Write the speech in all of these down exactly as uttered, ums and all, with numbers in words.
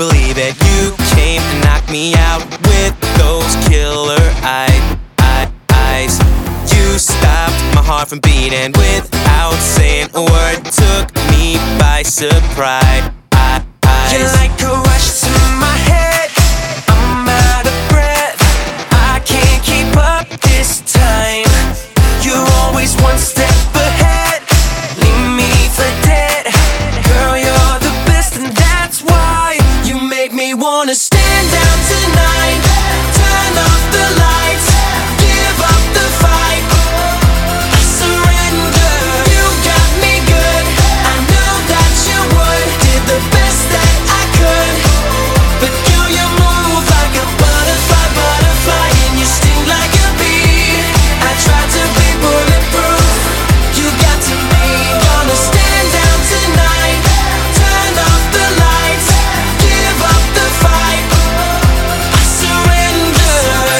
believe it. You came and knocked me out with those killer eye, eye, eyes. You stopped my heart from beating without saying a word. Took me by surprise. You're like a rush to my head. I'm out of breath. I can't keep up this time. You're always one step ahead. Leave me for dead. Girl, you're the best, and that's why you make me wanna stand down tonight. Turn off the lights. Give up the fight. I surrender. You got me good. I know that you would. Did the best that I could. But girl, you move like a butterfly, butterfly, and you sting like a bee. I tried to be bulletproof. You got to me. Gonna stand down tonight. Turn off the lights. Give up the fight. I surrender.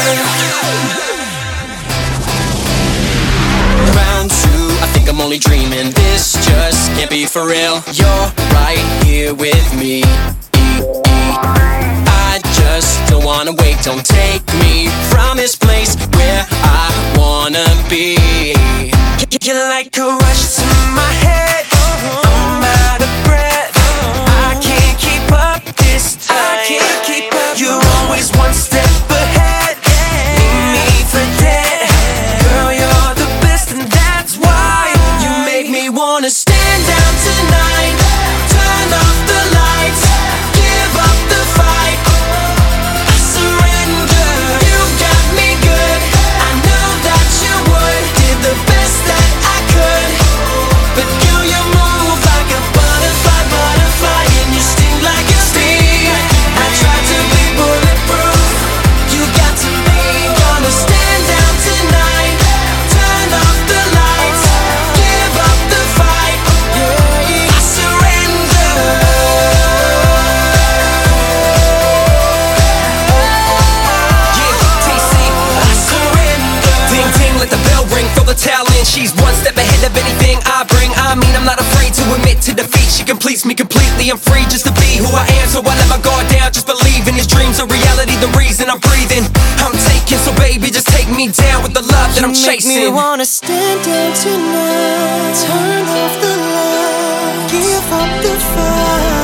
Round two, I think I'm only dreaming. This just can't be for real. You're right here with me. I just don't wanna wait. Don't take me from this place where I wanna be. You're like a rush to my head. I'm out of breath. I can't keep up this time. I can't keep up. You're always one step ahead. Leave me for dead. Girl, you're the best, and that's why you make me wanna stand down tonight. Turn off the lights. Give up the fight. I surrender. You got me good. I know that you would. Did the best that I could. But girl, you move like a butterfly, butterfly, and you sting like a bee. I tried to be bulletproof. You got to me. Gonna stand down tonight. Turn off the lights. Give up the fight. I surrender. Yeah, T C, I surrender. Ding ding, let the bell ring. Throw the towel in. She's one step ahead of anything I bring. I mean, I'm not afraid to admit to defeat. She completes me completely. I'm free just to be who I am. So I let my guard down. Just believe in these dreams are reality. The reason I'm breathing, I'm taking. So baby, just take me down with the love that I'm chasing. Make me wanna stand down tonight. Turn off the light. Give up the fight.